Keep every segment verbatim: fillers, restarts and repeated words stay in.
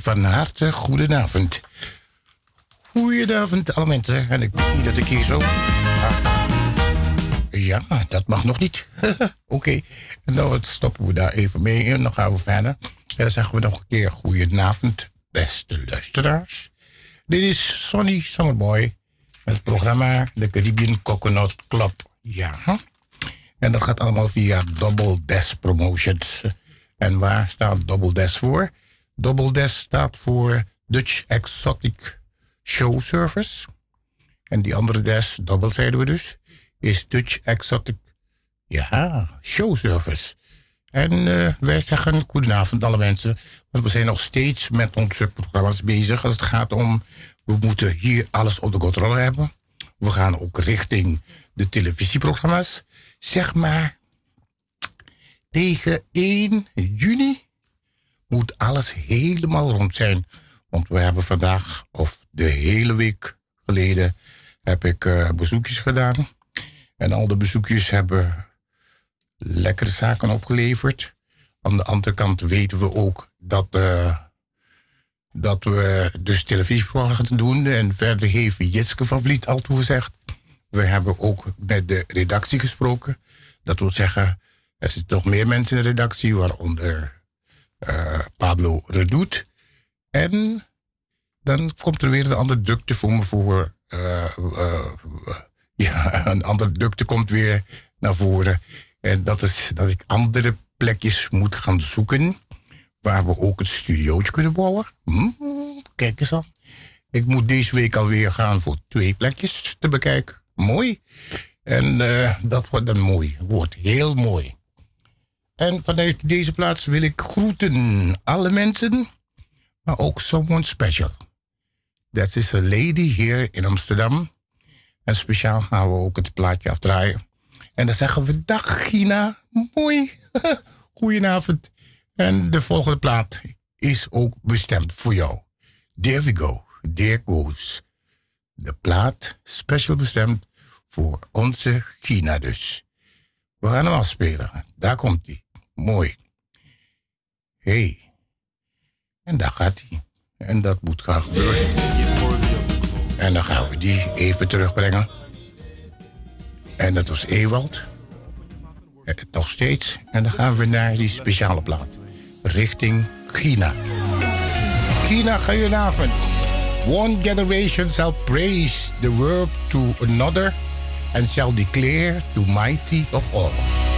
van harte goedenavond. Goedenavond alle mensen. En ik zie dat ik hier zo... Ah. Ja, dat mag nog niet. Oké, okay. Nou stoppen we daar even mee en dan gaan we verder. En dan zeggen we nog een keer goedenavond, beste luisteraars. Dit is Sonny Summerboy met het programma de Caribbean Coconut Club. Ja, en dat gaat allemaal via Double Dash Promotions. En waar staat Double Dash voor? Double Dash staat voor Dutch Exotic Show Service. En die andere dash, double zeiden we dus, is Dutch Exotic, ja, Show Service. En uh, wij zeggen goedenavond alle mensen. Want we zijn nog steeds met onze programma's bezig. Als het gaat om, we moeten hier alles onder controle hebben. We gaan ook richting de televisieprogramma's. Zeg maar, tegen één juni moet alles helemaal rond zijn. Want we hebben vandaag, of de hele week geleden, heb ik uh, bezoekjes gedaan. En al de bezoekjes hebben lekkere zaken opgeleverd. Aan de andere kant weten we ook dat, uh, dat we dus televisieprogramma's gaan doen. En verder heeft Jitske van Vliet al toegezegd. We hebben ook met de redactie gesproken. Dat wil zeggen, er zitten nog meer mensen in de redactie, waaronder uh, Pablo Redoute. En dan komt er weer een andere drukte voor me voor. Uh, uh, uh, ja, een andere drukte komt weer naar voren. En dat is dat ik andere plekjes moet gaan zoeken. Waar we ook een studiootje kunnen bouwen. Hm, kijk eens aan. Ik moet deze week alweer gaan voor twee plekjes te bekijken. Mooi. En uh, dat wordt dan mooi. Wordt heel mooi. En vanuit deze plaats wil ik groeten alle mensen. Maar ook someone special. Dat is een lady hier in Amsterdam. En speciaal gaan we ook het plaatje afdraaien. En dan zeggen we dag Gina. Mooi. Goedenavond. En de volgende plaat is ook bestemd voor jou. There we go. There goes. De plaat special bestemd voor onze Gina dus. We gaan hem afspelen. Daar komt hij. Mooi. Hey. En daar gaat hij. En dat moet gaan gebeuren. En dan gaan we die even terugbrengen. En dat was Ewald. Eh, nog steeds. En dan gaan we naar die speciale plaat. Richting China. China, goedenavond. One generation shall praise the work to another and shall declare to mighty of all.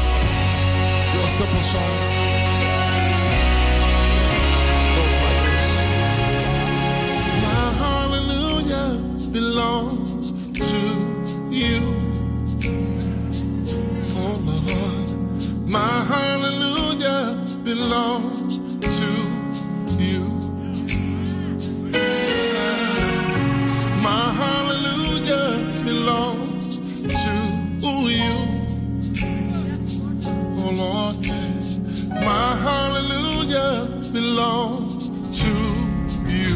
Real simple song. Belongs to you, oh Lord. My hallelujah belongs to you. My hallelujah belongs to you, oh Lord. Yes, my hallelujah belongs to you.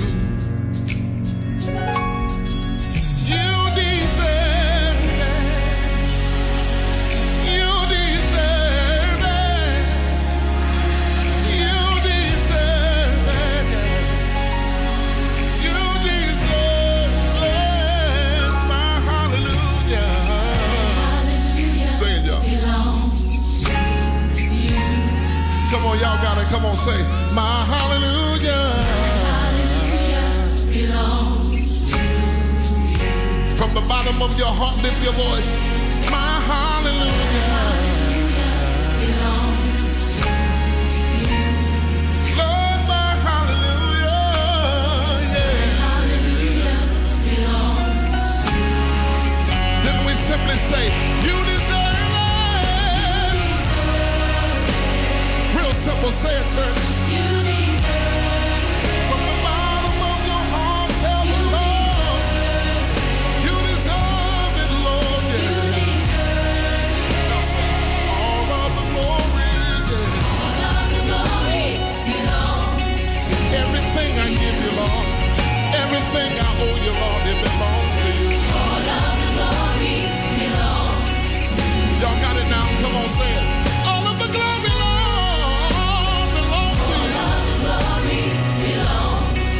Y'all gotta come on, say, my hallelujah, hallelujah belongs to you. From the bottom of your heart, lift your voice. My hallelujah, hallelujah belongs to you. Lord, my hallelujah, yeah. Hallelujah belongs to you. Then we simply say, you deserve. Simple, say it, church. You deserve it. From the bottom of your heart, tell the Lord. You deserve it, Lord. Yeah. You deserve it. Now say, all of the glory, yeah. All of the glory belongs to you. Everything I give you, Lord. Everything I owe you, Lord, it belongs to you. All of the glory belongs to you. Y'all got it now? Come on, say it. All of the glory.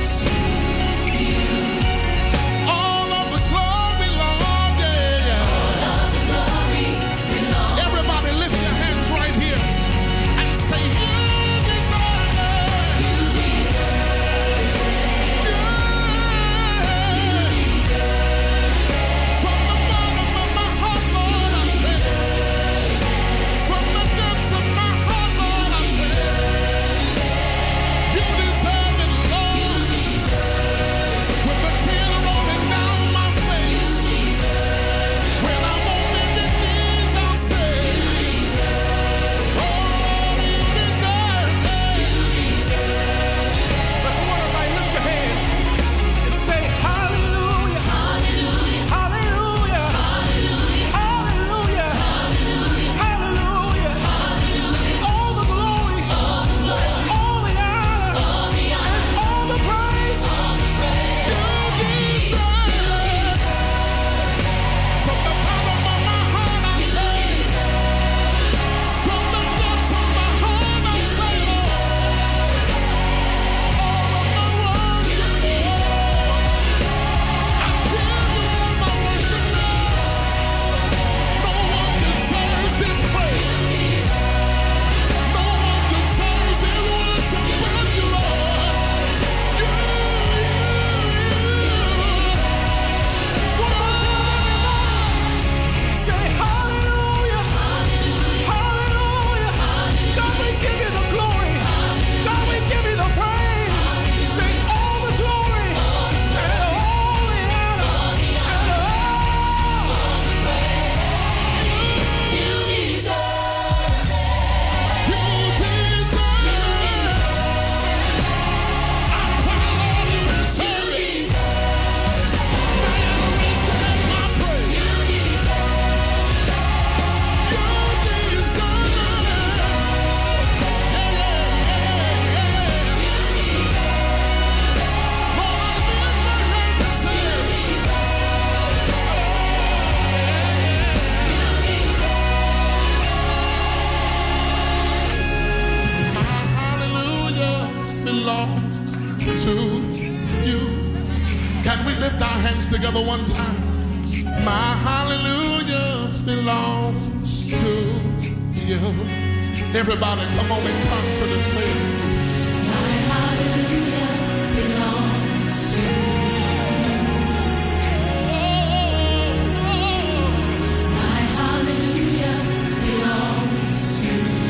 our hands together one time. My hallelujah belongs to you. Everybody, come on in concert and say it. My hallelujah belongs to you. My hallelujah belongs to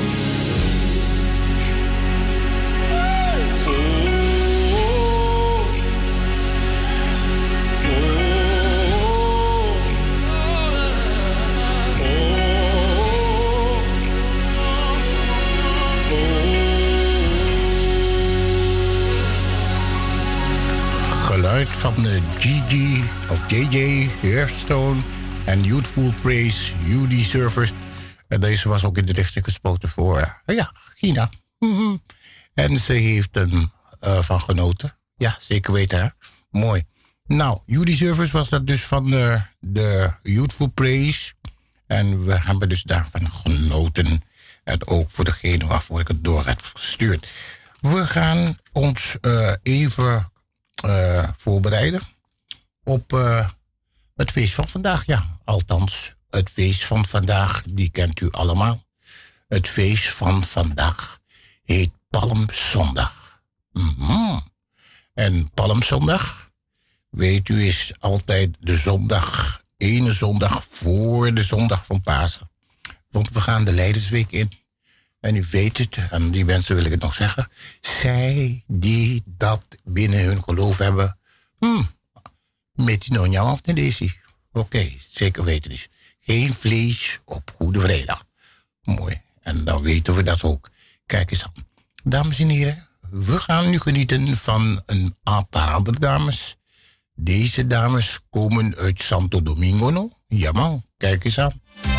Geluid van de G G of J J Hearthstone en Youthful Praise, You Deserve It. En deze was ook in de richting gespoten voor, uh, ja, Gina. Mm-hmm. En ze heeft er uh, van genoten. Ja, zeker weten, hè? Mooi. Nou, You Deserve It was dat dus van de, de Youthful Praise. En we hebben dus daarvan genoten. En ook voor degene waarvoor ik het door heb gestuurd. We gaan ons uh, even uh, voorbereiden op uh, het feest van vandaag. Ja, althans, het feest van vandaag, die kent u allemaal. Het feest van vandaag heet Palmzondag. Mm-hmm. En Palmzondag, weet u, is altijd de zondag, ene zondag voor de zondag van Pasen. Want we gaan de Leidersweek in. En u weet het, en die mensen wil ik het nog zeggen. Zij die dat binnen hun geloof hebben. Hmm, met die nonja of de deze. Oké, okay, zeker weten dus. Geen vlees op Goede Vrijdag. Mooi, en dan weten we dat ook. Kijk eens aan. Dames en heren, we gaan nu genieten van een paar andere dames. Deze dames komen uit Santo Domingo, no? Ja man, kijk eens aan.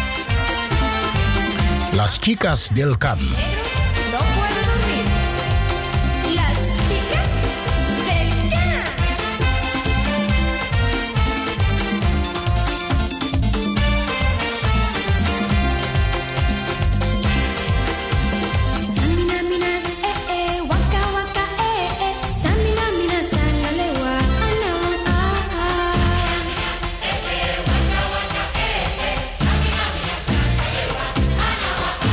Las Chicas del Can. No puedo dormir. Las chicas del Can. Samina mina eh eh waka waka eh eh samina mina sangalewa ana ah ah eh eh waka waka eh eh samina mina sangalewa ana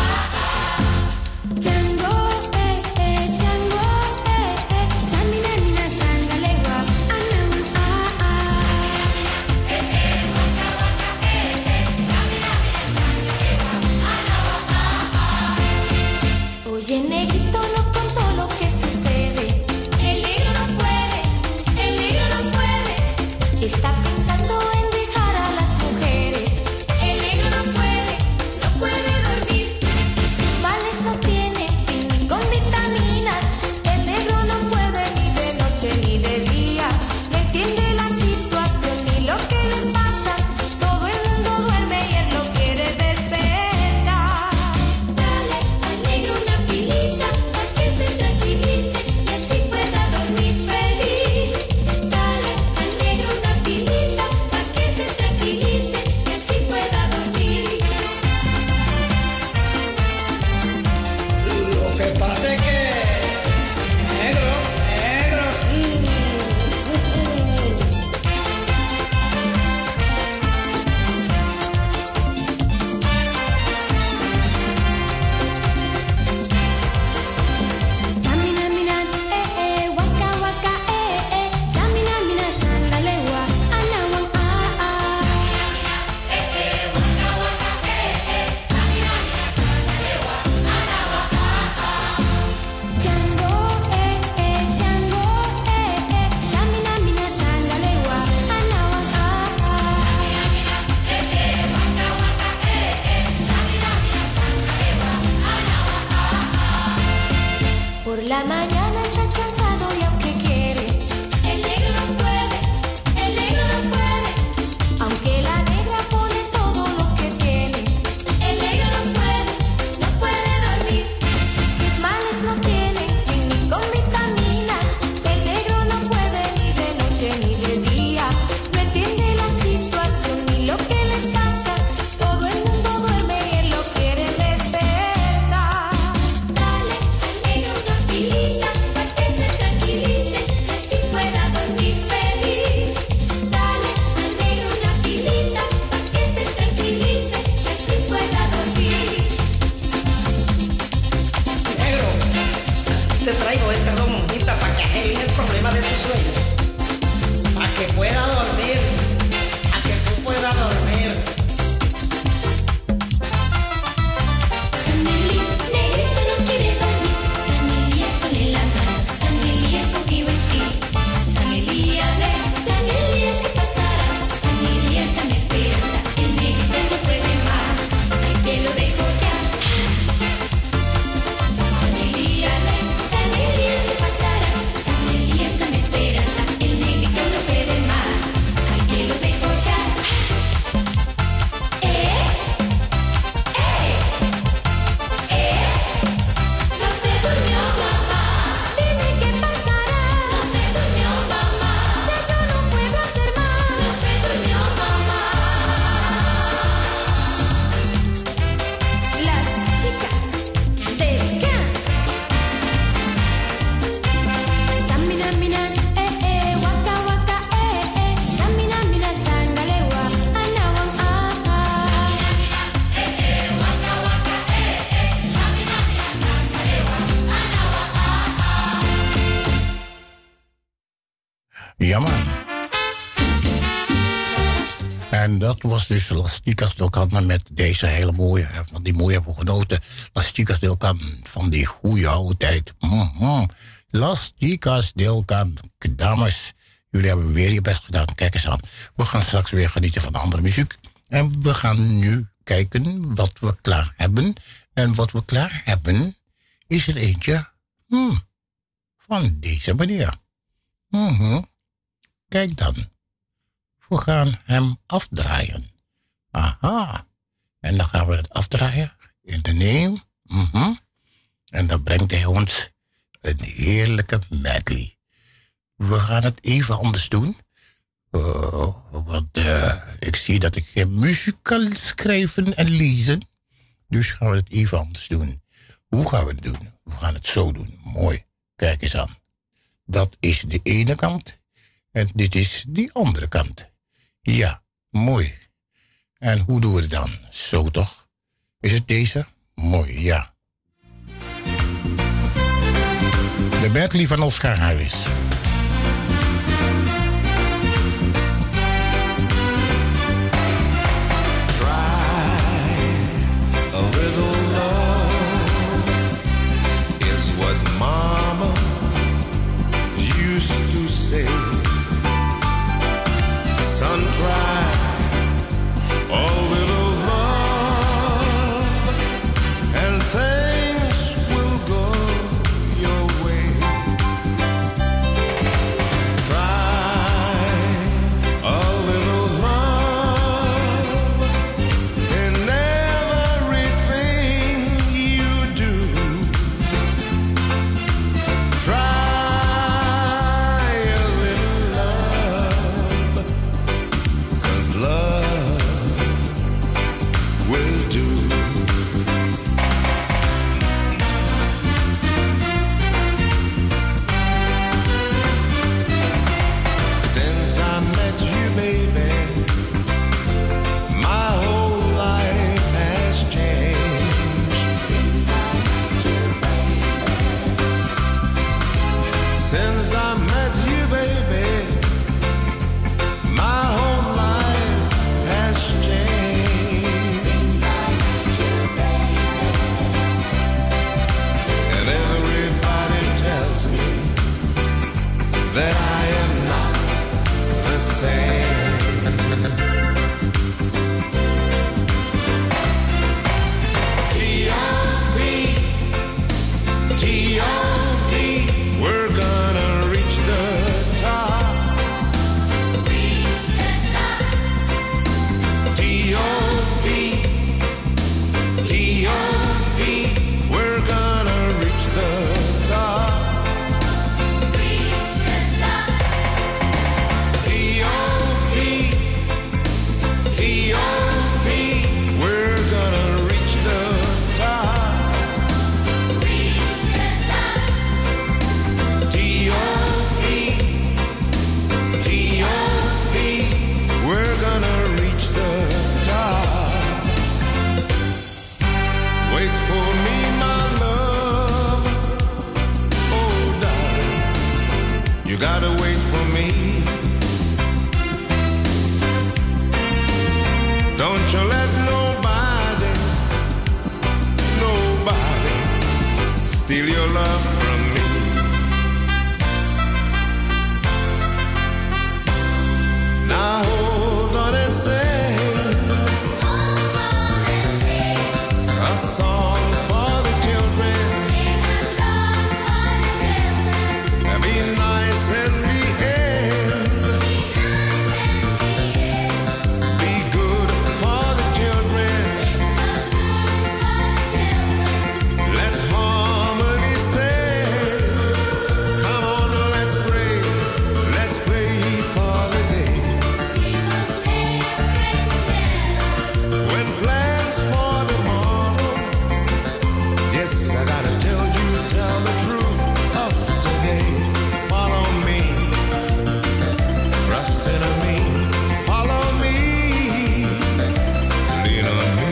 Django, eh, eh, Django, eh, eh, samina mina sangalewa, anam ah ah. Eh eh, waka waka eh eh, samina mina sangalewa, anam ah ah. Oye negrito, no contó lo que sucede. El negro no puede, el negro no puede. Está pensando en dejar a las mujeres. El negro no puede, no puede dormir. Sus males no tienen fin ni con vitaminas. El negro no puede ni de noche ni de día. No entiende la situación ni lo que le pasa. Todo el mundo duerme y él lo quiere despertar. Dale al negro una pilita, haz que se tranquilice y así pueda dormir feliz. Dale al negro una pilita. que pueda dormir, a que tú puedas dormir. Saneli, negrito no quiere dormir. Saneli es ponle la mano. Saneli es un tío espíritu. Saneli abre, Saneli es que pasará. Saneli es la mi esperanza. El negrito no puede más. Ay, te lo dejo ya. Saneli abre, Saneli es que pasará. Saneli es la mi esperanza. El negrito no puede más. Ay, te lo dejo ya. Eh, eh. No se durmió mamá, dime qué pasará. No se durmió mamá, ya yo no puedo hacer más. No se durmió mamá. Las chicas del camp. Samina mina, eh eh, waka waka, eh eh. Samina mina sangalewa, anawang ah ah. Ja, man. En dat was dus Las Chicas del Can met deze hele mooie, van die mooie hebben we genoten. Las Chicas del Can, van die goede oude tijd. Mhm. Las Chicas del Can. Dames, jullie hebben weer je best gedaan. Kijk eens aan. We gaan straks weer genieten van andere muziek. En we gaan nu kijken wat we klaar hebben. En wat we klaar hebben, is er eentje hmm, van deze manier. Mhm. Kijk dan. We gaan hem afdraaien. Aha. En dan gaan we het afdraaien in de neem. Mhm. En dan brengt hij ons een heerlijke medley. We gaan het even anders doen. Uh, want uh, ik zie dat ik geen muziek kan schrijven en lezen. Dus gaan we het even anders doen. Hoe gaan we het doen? We gaan het zo doen. Mooi. Kijk eens aan. Dat is de ene kant. En dit is die andere kant. Ja, mooi. En hoe doen we het dan? Zo toch? Is het deze? Mooi, ja. De medley van Oscar Harris. A little love is what Mama used to say. Son, try a little love and things will go your way. Don't you let nobody, nobody steal your love from me. Now hold on and sing a song for the children. Be nice and be end. Be good for the children. Let harmony stay. Come on, let's pray. Let's pray for the day when plans for tomorrow. Yes, I gotta tell you, tell the truth of today. Follow me, trust in me. Follow me, lean on me.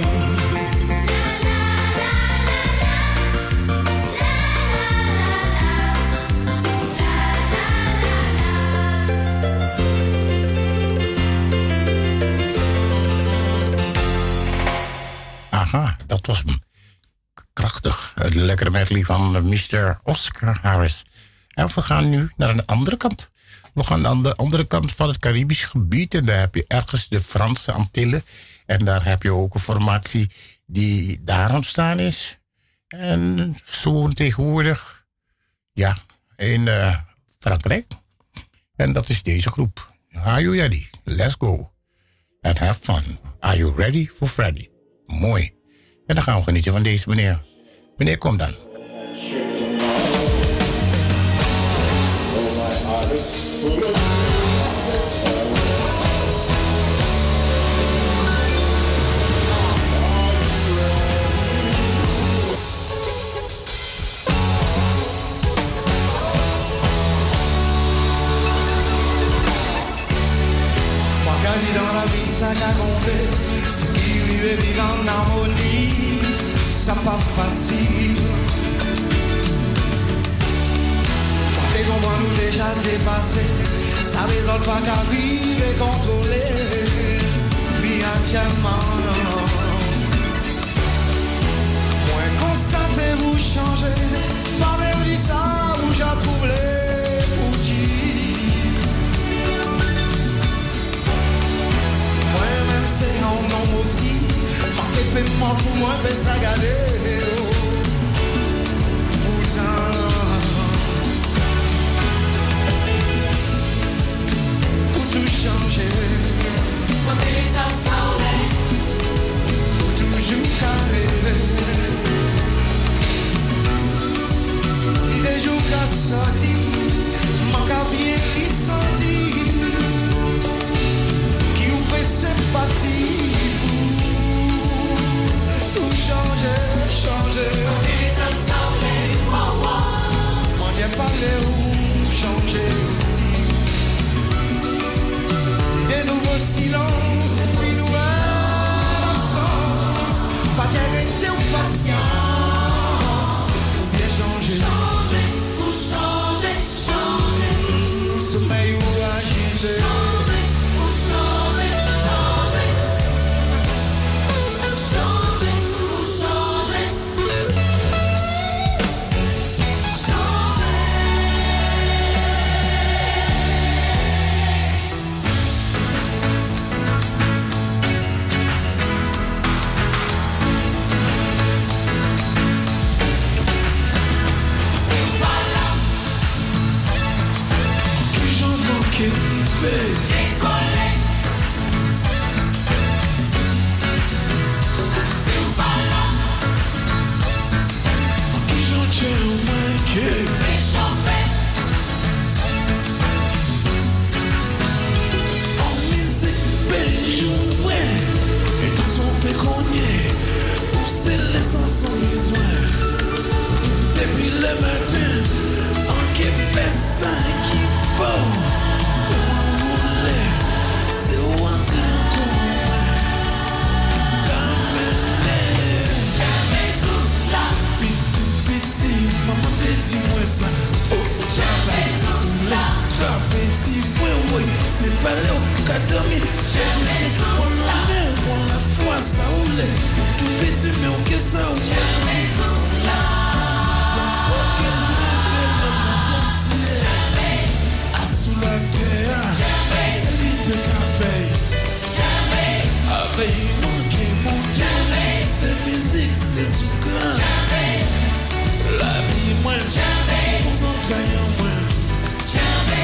Aha, dat was hem. Krachtig. Een lekkere medley van mister Oscar Harris. En we gaan nu naar een andere kant. We gaan aan de andere kant van het Caribisch gebied. En daar heb je ergens de Franse Antillen. En daar heb je ook een formatie die daar ontstaan is. En zo tegenwoordig, ja, in uh, Frankrijk. En dat is deze groep. Are you ready? Let's go. And have fun. Are you ready for Freddy? Mooi. En dan gaan we genieten van deze meneer. Meneer, kom dan. Bagage dans la vie, ça a compté. Ce qui vivait vivre en harmonie, ça pas facile. Quand t'es comprends nous déjà dépassé, ça résolve pas qu'arriver contrôler. Bien diamant. Moi constatez vous changer, pas même dit ça, vous j'ai troublé pour dire. Moi-même c'est un homme aussi. Marquez paiement pour moi, mais ça galer. Pourtant, pour tout changer, pour toujours carrer. Il des jours qu'à sortir, manque à bien y sentir. Qui ouvre ses parties. Tout changer, changer. Moi bien parler ou changer aussi. Des nouveaux silences et puis nouvelle absence. Pas d'arrêter ou patience. Ou bien changer. Changer, ou changer, changer. Sommeil ou agiter. Changer, ou changer, changer. Changer, ou changer. Décoller. C'est ou pas là. Qui j'en tiens au moins que Réchauffer. en musique belle jouer. Et tout son péconier. Où c'est l'essence sans besoin. Depuis le matin, en qui fait ça qu'il faut. C'est où entrer en commun. Jamais sous là. Petit, petit, maman te dit moi ça. Oh, Jamais sous là. Trois petits, oui, oui, c'est pas là au cas dormir. J'ai dit, on a l'air, on l'a dis-moi ça ou l'est. Tout petit, mais on qu'est ça ou jamais là. Sous la terre, c'est lui de café. Jamais. Avec manqué mon jamais. C'est musique, c'est sucre. Jamais. La vie, moi. Jamais. Vous entraînez en moi. Jamais.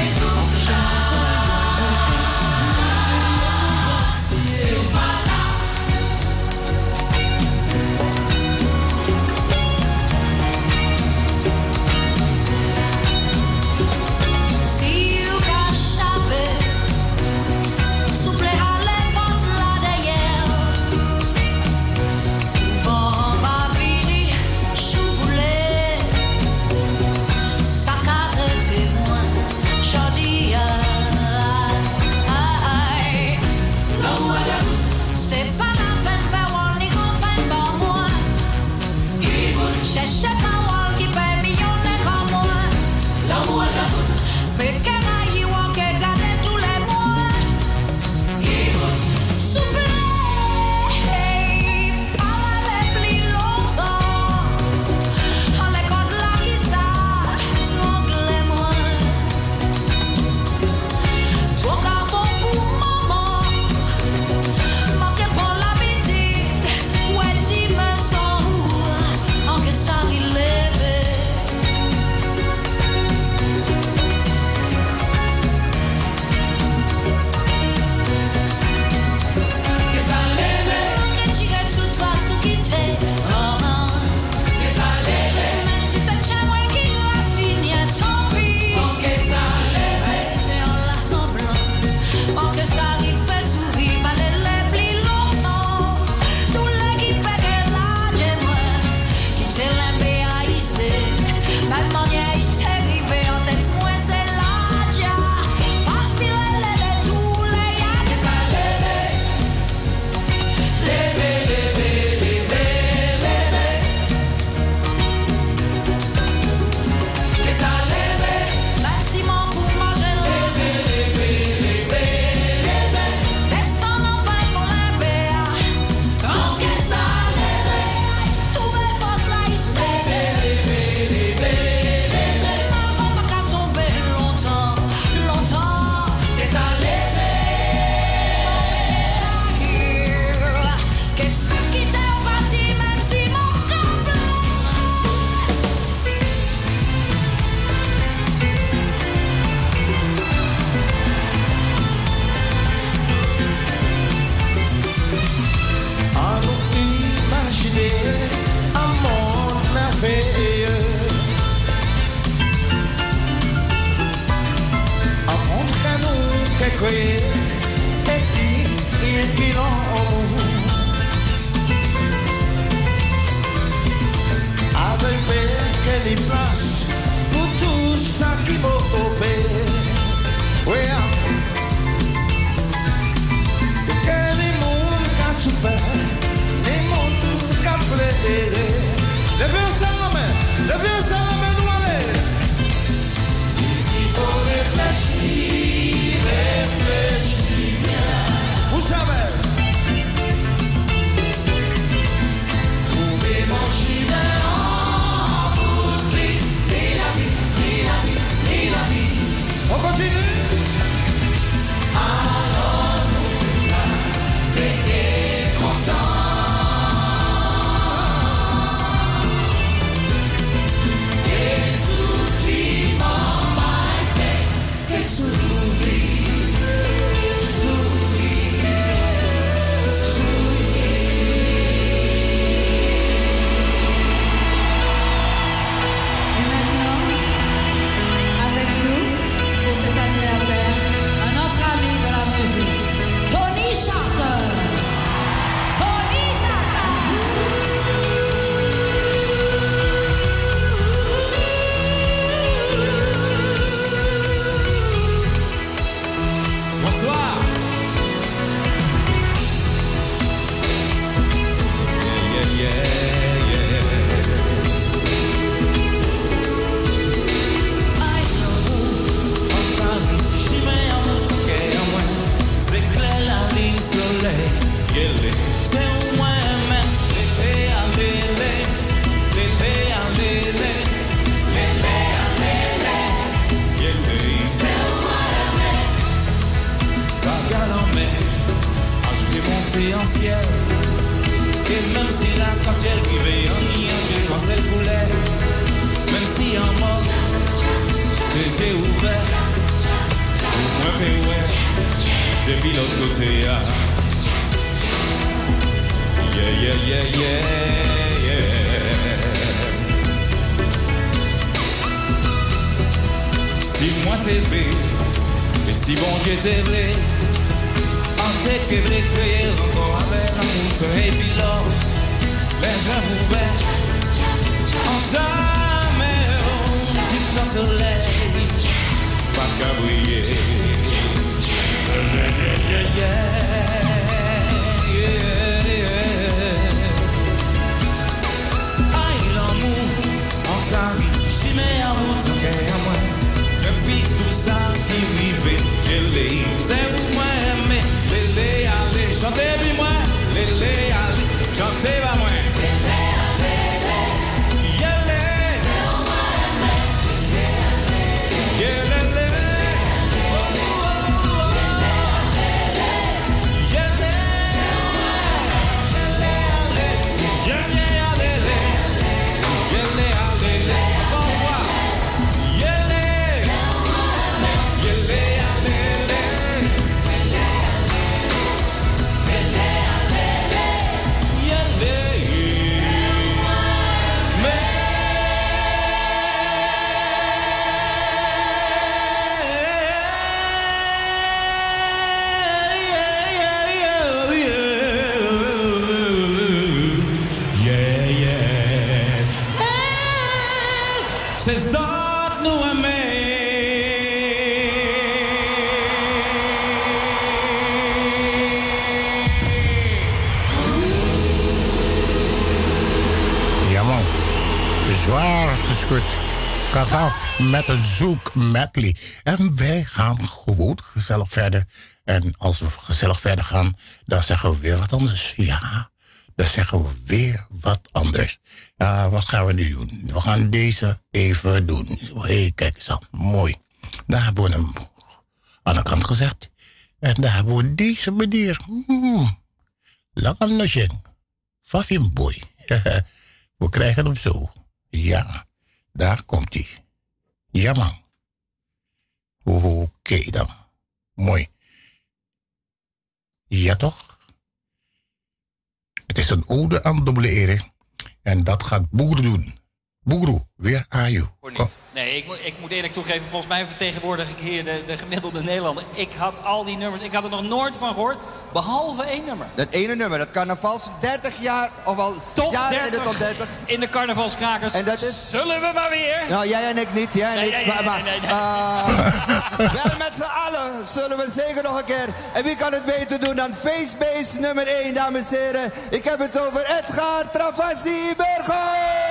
je vais monter en ciel. Et même si l'arc-en-ciel qui veille en nuage dans cette couleur, même si en mort, ses yeux ouverts, moi mais ouais, depuis l'autre côté, yeah, yeah, yeah, yeah, yeah. Si moi t'es vu, et si bon Dieu t'es vrai, en tête que vous créer encore avec l'amour, et puis là, les gens ouverts, en jamais, si ton soleil, pas qu'à briller. Yeah, yeah, yeah, yeah. Aïe, l'amour, en Paris, j'y mets à vous, tout est à moi. Depuis tout ça, il vivait, et les, c'est vous, moi, mais, les, les, allez, chantez, puis moi, les, les, allez, chantez, va, moi. Kasaf met een zoek medley. En wij gaan gewoon gezellig verder. En als we gezellig verder gaan, dan zeggen we weer wat anders. Ja, dan zeggen we weer wat anders. Ja, wat gaan we nu doen? We gaan deze even doen. Hé, hey, kijk eens aan. Mooi. Daar hebben we hem aan de kant gezet. En daar hebben we deze meneer. Hmm. Lange nosje. Fafin boy. We krijgen hem zo. Ja. Daar komt hij. Ja, man. Oké okay, dan. Mooi. Ja, toch? Het is een ode aan dubbele ere. En dat gaat Boer doen. Boeroe, weer aan jou. Nee, ik moet, ik moet eerlijk toegeven, volgens mij vertegenwoordig ik hier de, de gemiddelde Nederlander. Ik had al die nummers, ik had er nog nooit van gehoord, behalve één nummer. Dat ene nummer, dat carnavals dertig jaar, of al top jaren dertig in de top dertig. In de carnavalskrakers. En dat is... Zullen we maar weer? Nou, jij en ik niet, jij en nee, ik. nee, maar, nee, maar, nee, nee, nee. Uh, wel met z'n allen zullen we zeker nog een keer. En wie kan het beter doen dan Facebase nummer één, dames en heren. Ik heb het over Edgar Travassi Burgos.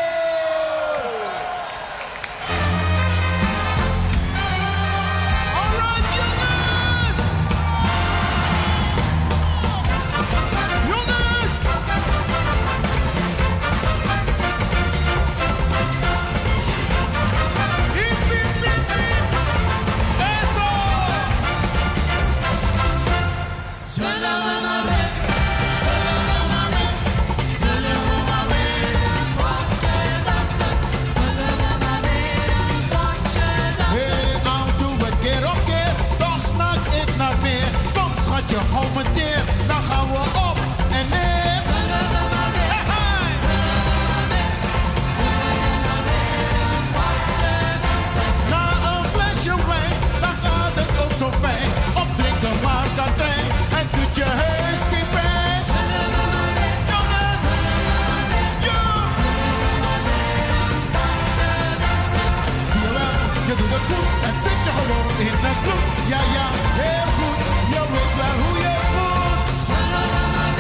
Je houdt me neer, dan gaan we op en neer. Zullen we maar weer, hey, zullen we maar weer, zullen we maar weer een potje dansen. Na een flesje wijn, dan gaat het ook zo fijn. Op drinken maakt dat ding, het doet je heus geen pijn. Zullen we maar weer, jongens, zullen we maar weer, ja, zullen we maar weer een potje dansen. Zie je wel, je doet het goed, het zit je gewoon in het bloed. Ja, ja, heel goed. Je weet wel hoe je voelt. Zullen we maar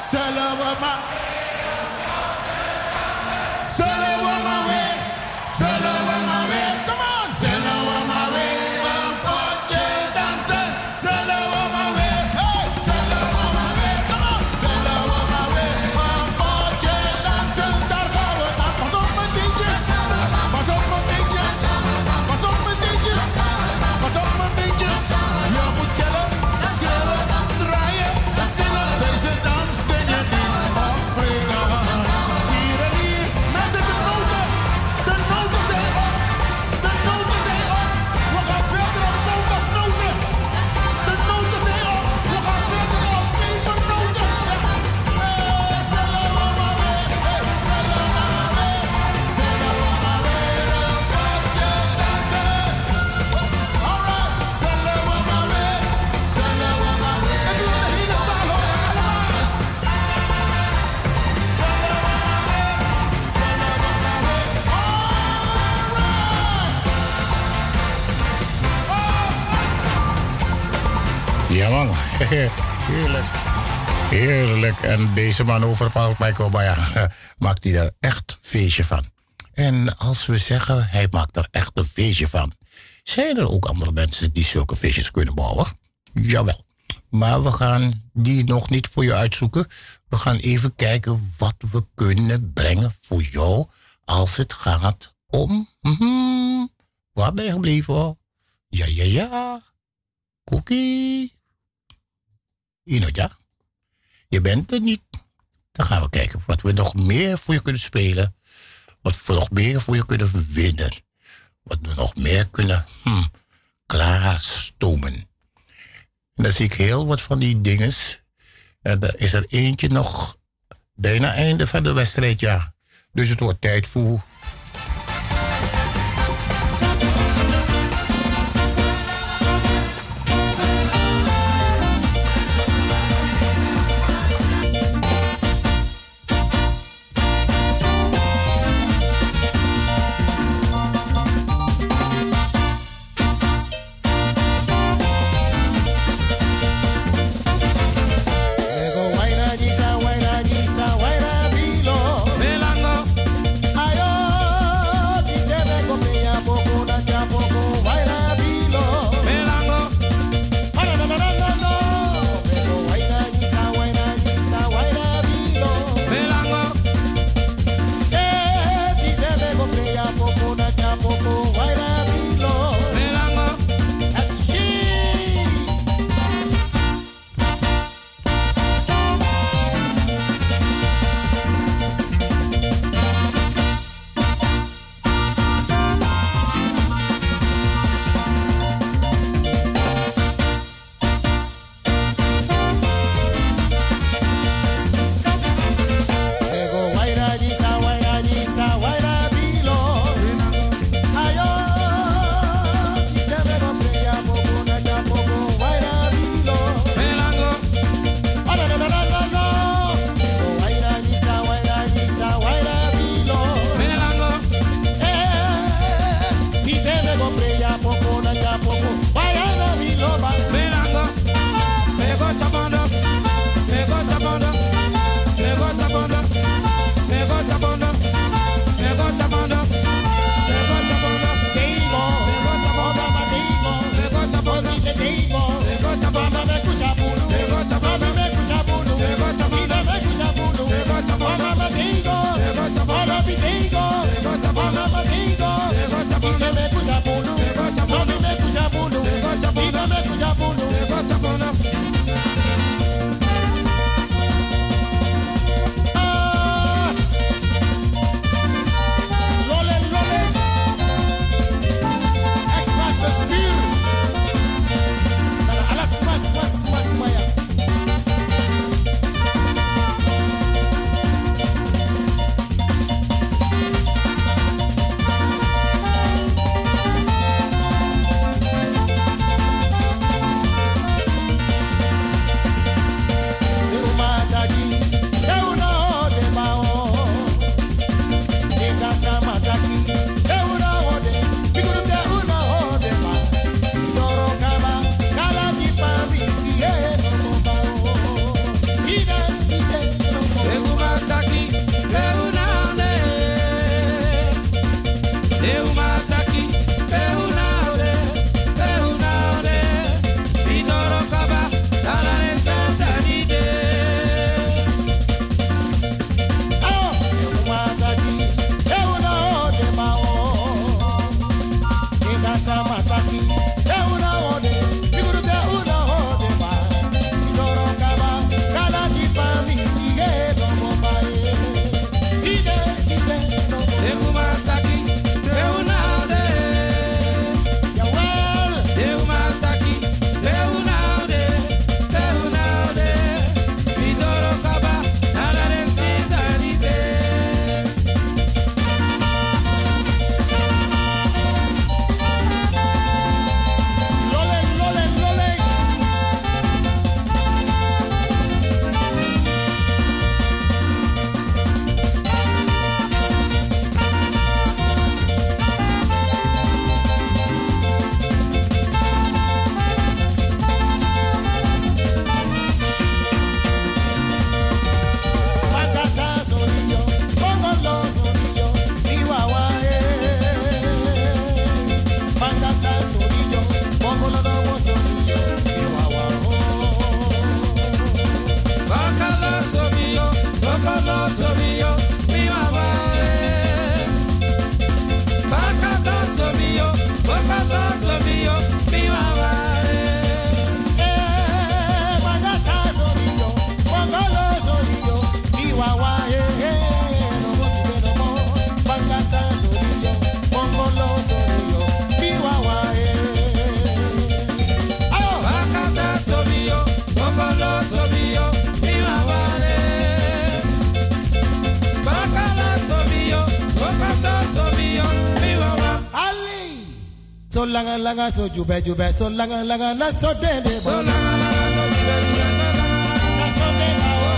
tell her what my, tell her what my way, tell her what my way, come on, tell her what my way, one porche dancer, tell her what my way, hey, tell her what my way, come on, tell her what my way, one porche dancer, daar gaan we, nou, pas op mijn dingetjes, pas op mijn dingetjes, pas op mijn dingetjes, pas op mijn dingetjes, je moet kellen, skillen, draaien, zingen, deze dans kun je niet afspringen. Hier en hier, mensen de noten, de noten zijn op, de noten zijn op, we gaan verder op kokosnoten, de noten zijn op, we gaan verder op pepernoten. Hey, tell her what my way, hey, tell her what my way, tell her what my way, een potje dansen. Alright, tell her what my way, tell her what my way. En doe de hele zaal hoor, allemaal. Tell her what my way, tell her what my way. Ja man, heerlijk. Heerlijk. En deze man overpalt Michael Baja. Maakt hij er echt feestje van. En als we zeggen, hij maakt er echt een feestje van. Zijn er ook andere mensen die zulke feestjes kunnen bouwen? Jawel. Maar we gaan die nog niet voor je uitzoeken. We gaan even kijken wat we kunnen brengen voor jou als het gaat om... Mhm, waar ben je gebleven hoor? Ja, ja, ja. Cookie. Inoja. Je bent er niet. Dan gaan we kijken wat we nog meer voor je kunnen spelen. Wat we nog meer voor je kunnen winnen. Wat we nog meer kunnen hmm, klaarstomen. En dan zie ik heel wat van die dinges. En er is er eentje nog bijna einde van de wedstrijd, ja. Dus het wordt tijd voor... so mio, mi mama. Bacata so mio, bacata so mio, mi mama. Eh, bacata so mio, bongolo so mio, iwawa eh eh, no mo tu no mo. Bacata so mio, bongolo so mio, iwawa eh. Ayo, bacata so mio, bongolo so mio, mi mama. So langa langa so jube jube so langa langa na so dede so langa langa so jube jube so langa langa so dede oh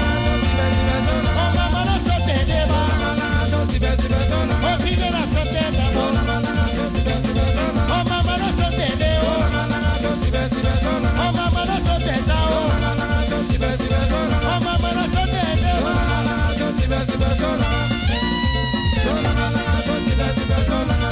mama na so dede ba langa so jube jube so langa oh kide na so dede so langa langa so jube jube so langa oh mama na so dede so langa langa so jube jube so langa oh mama na so dede so langa langa so jube jube so langa oh mama na so dede so langa langa so jube jube so langa so langa langa so jube jube so langa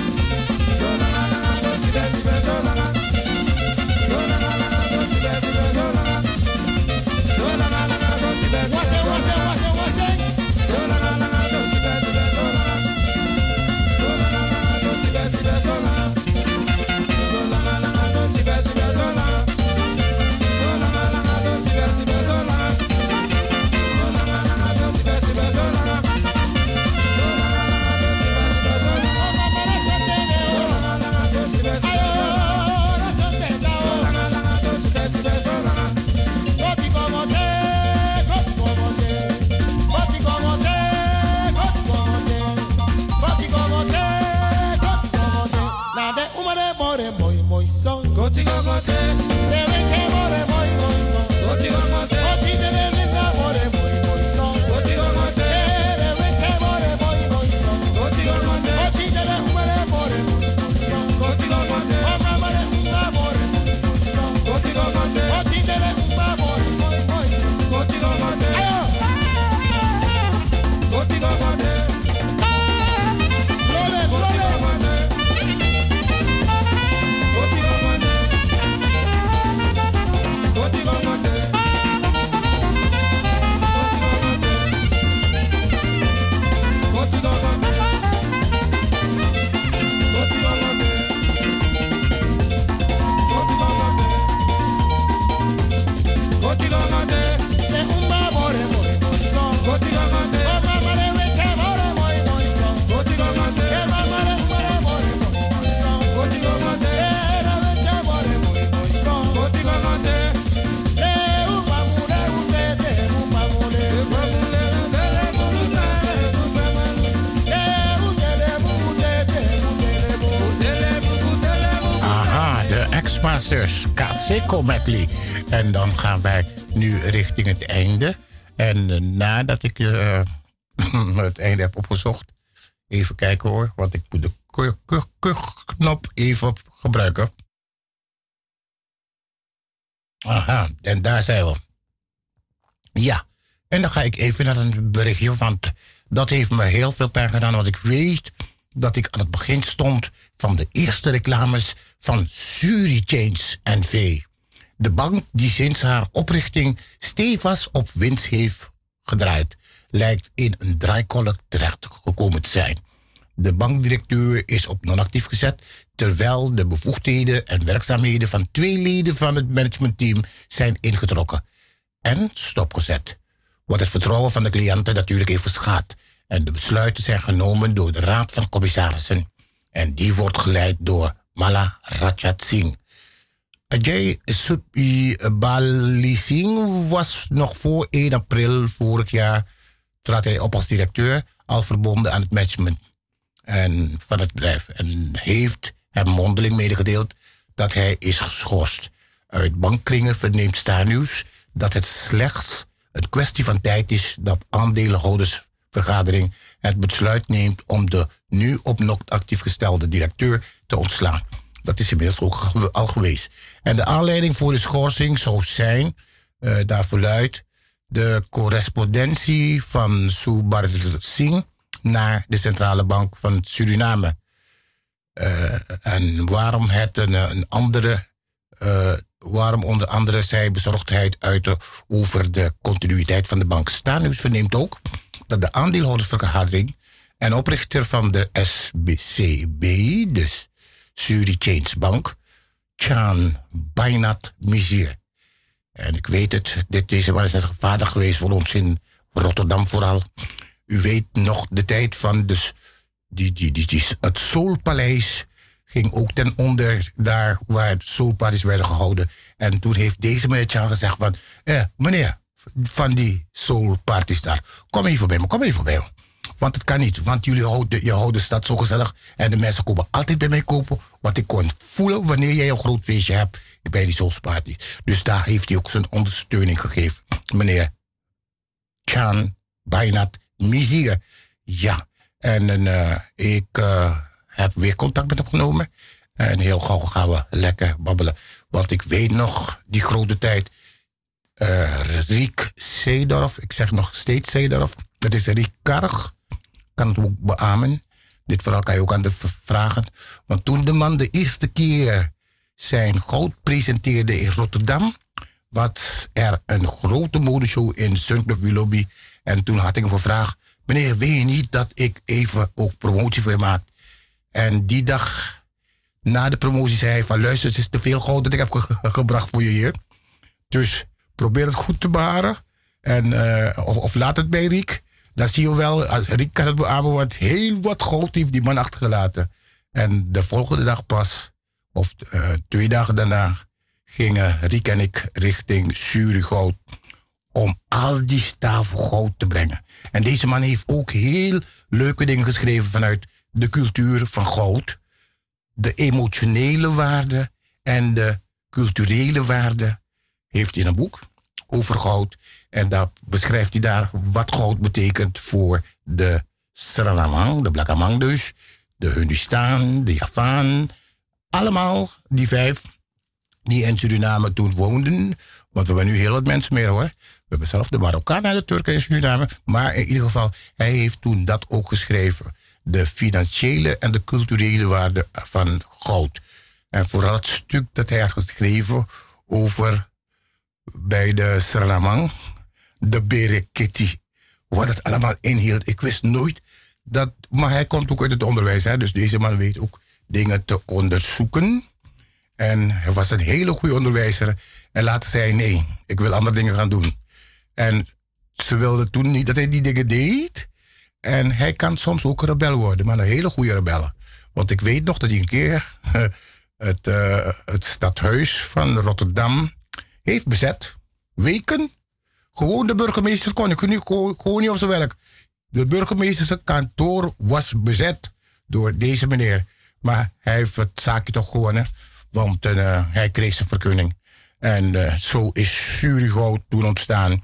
Kaseko medley. En dan gaan wij nu richting het einde. En uh, nadat ik uh, het einde heb opgezocht, even kijken hoor, want ik moet de knop even gebruiken. Aha, en daar zijn we. Ja, en dan ga ik even naar een berichtje, want dat heeft me heel veel pijn gedaan, want ik weet dat ik aan het begin stond van de eerste reclames van Surichange N V. De bank die sinds haar oprichting stevast op winst heeft gedraaid, lijkt in een draaikolk terecht gekomen te zijn. De bankdirecteur is op non-actief gezet, terwijl de bevoegdheden en werkzaamheden van twee leden van het managementteam zijn ingetrokken en stopgezet. Wat het vertrouwen van de cliënten natuurlijk heeft geschaad. En de besluiten zijn genomen door de Raad van Commissarissen. En die wordt geleid door Mala Rajat Singh. Ajay Subhi Bali Singh was nog voor één april vorig jaar, trad hij op als directeur, al verbonden aan het management en van het bedrijf. En heeft hem mondeling medegedeeld dat hij is geschorst. Uit bankkringen verneemt Starnieuws dat het slechts een kwestie van tijd is dat aandeelhoudersvergadering het besluit neemt om de nu op non-actief gestelde directeur te ontslaan. Dat is inmiddels ook al geweest. En de aanleiding voor de schorsing zou zijn, uh, daarvoor luidt, de correspondentie van Subhar Singh naar de Centrale Bank van Suriname. Uh, en waarom het een, een andere uh, waarom onder andere zij bezorgdheid uitte over de continuïteit van de bank. Staannieuws verneemt ook dat de aandeelhoudersvergadering en oprichter van de S B C B, dus Suricane Bank, Chan Bainat Mizier. En ik weet het, dit, deze man is een vader geweest voor ons in Rotterdam vooral. U weet nog de tijd van dus die, die, die, die, het Soulpaleis ging ook ten onder daar waar het Soulparties werden gehouden. En toen heeft deze meneer Chan gezegd van, eh, meneer van die Soulparties daar, kom even bij me, kom even bij me. Want het kan niet, want jullie houden, je houdt de stad zo gezellig en de mensen komen altijd bij mij kopen. Want ik kon voelen wanneer jij een groot feestje hebt bij die Soulparty. Dus daar heeft hij ook zijn ondersteuning gegeven, meneer Chan Bainat Mizier. Ja, en uh, ik uh, heb weer contact met hem genomen. En heel gauw gaan we lekker babbelen. Want ik weet nog, die grote tijd, uh, Riek Seedorf, ik zeg nog steeds Seedorf, dat is Riek Karg, kan het ook beamen. Dit verhaal kan je ook aan de vragen. Want toen de man de eerste keer zijn goud presenteerde in Rotterdam, was er een grote modeshow in Sunclub Willoughby. En toen had ik hem gevraagd, meneer, weet je niet dat ik even ook promotie voor je maak? En die dag na de promotie zei hij van, luister, het is te veel goud dat ik heb ge gebracht voor je hier. Dus probeer het goed te bewaren. En, uh, of, of laat het bij Riek. Dan zie je wel, als Riek kan het beamen, want heel wat goud heeft die man achtergelaten. En de volgende dag pas, of uh, twee dagen daarna, gingen Riek en ik richting Surigoud om al die stapel goud te brengen. En deze man heeft ook heel leuke dingen geschreven vanuit de cultuur van goud. De emotionele waarde en de culturele waarde heeft hij in een boek over goud. En daar beschrijft hij daar wat goud betekent voor de Sralamang, de Blakamang dus, de Hundistan, de Javaan. Allemaal die vijf die in Suriname toen woonden. Want we hebben nu heel wat mensen meer hoor. We hebben zelf de Marokkanen en de Turken in Suriname. Maar in ieder geval, hij heeft toen dat ook geschreven. De financiële en de culturele waarde van goud. En vooral het stuk dat hij had geschreven over bij de Sralamang, de Bereketi. Wat het allemaal inhield. Ik wist nooit dat, maar hij komt ook uit het onderwijs. Hè? Dus deze man weet ook dingen te onderzoeken. En hij was een hele goede onderwijzer. En later zei hij, nee, ik wil andere dingen gaan doen. En ze wilden toen niet dat hij die dingen deed. En hij kan soms ook een rebel worden, maar een hele goede rebel. Want ik weet nog dat hij een keer het, uh, het stadhuis van Rotterdam heeft bezet. Weken. Gewoon de burgemeester kon ik nu gewoon niet op zijn werk. De burgemeesterse kantoor was bezet door deze meneer. Maar hij heeft het zaakje toch gewonnen. Want uh, hij kreeg zijn vergunning. En uh, zo is Surigoud toen ontstaan.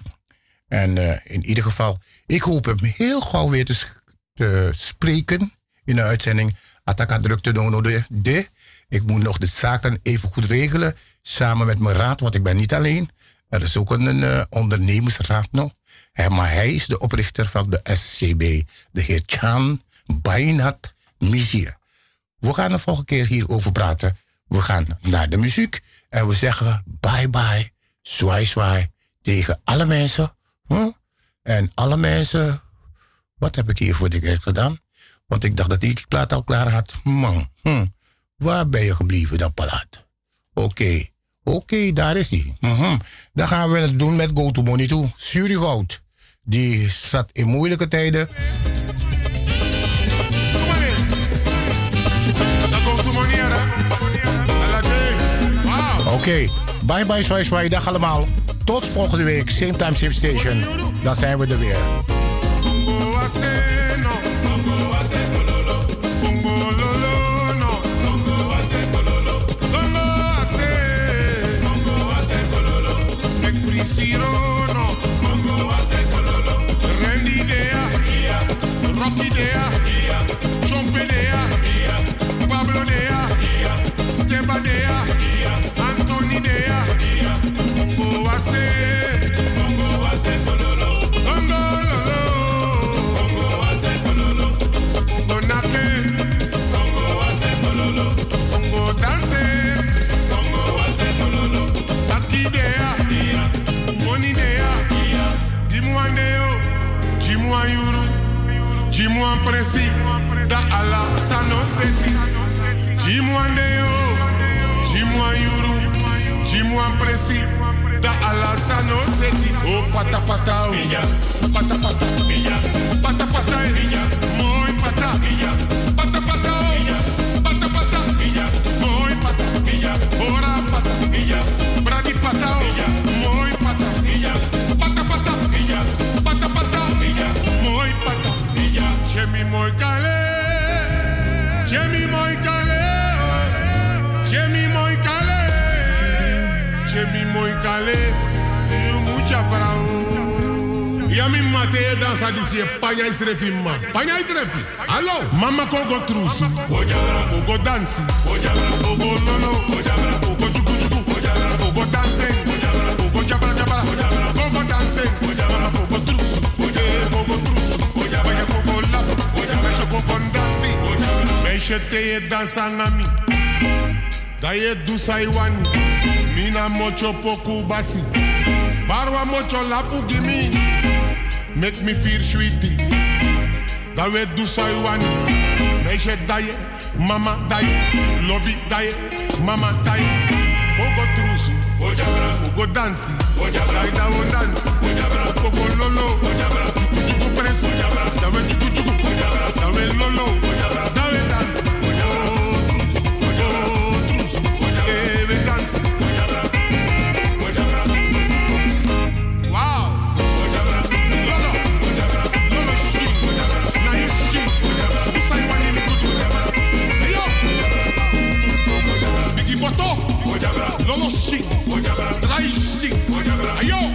En uh, in ieder geval, ik hoop hem heel gauw weer te, te spreken in de uitzending. Ataka drukte dono de, de. Ik moet nog de zaken even goed regelen. Samen met mijn raad, want ik ben niet alleen. Er is ook een uh, ondernemersraad nog. He, maar hij is de oprichter van de S C B. De heer Chan Bainat Mizier. We gaan de volgende keer hierover praten. We gaan naar de muziek. En we zeggen bye bye, zwaai zwaai. Tegen alle mensen. Huh? En alle mensen. Wat heb ik hier voor de keer gedaan? Want ik dacht dat hij die plaat al klaar had. Man, hm. Waar ben je gebleven dan, Palaat? Oké. Okay. Oké, okay, daar is hij. Mm-hmm. Dan gaan we het doen met Go To Money toe. Surigoud. Die zat in moeilijke tijden. Oké, okay. Bye bye, zwaai zwaai. Dag allemaal. Tot volgende week. Same time, same station. Dan zijn we er weer. Rocky there, Trumpet there, Pablo there, Steba there, Anthony there, Congo Wase, Congo Wase Kololo, Congo Lolo, Congo Wase. Jimwayuru, Jimwan Presi, da ala sano seti. Jimwandeo, Jimwayuru, Jimwan Presi, da ala sano seti. Oh pata pata, pata pata, pata pata, moi pata, pata pata, pata pata, moi pata, ora pata, bradi pata, moi pata, pata pata, pata pata, moi pata, chemi moi kale, chemi moi kale, chemi moi kale, chemi moi kale, mucha bravo. Ya mi mate dansa disi panya isrefi ma. Panya isrefi. Allo, mama kogo trusu. Kogo dansi. Kogo lolo. Kogo juku juku. Kogo dancing. Kogo jabra jabra. Kogo dancing. Kogo trusu. Kogo trusu. Panya kogo lafu. Mesha kogo dansi. Mesha teye dansa ngami. Daye dusa iwani. Mina mocho poku basi. Barwa mocho lafu gimi. Make me feel sweetie. Dat we do say one. Meisje daie, mama daie, lobby daie, mama daie. Ogo trusu, ogo dansi, daie da o dansi, ogo lolo, ogo preso, da we juku juku, da we lolo, da we dansi, ogo trusu, eh we dansi. Wow. Lolo stick, dry stick, ayo.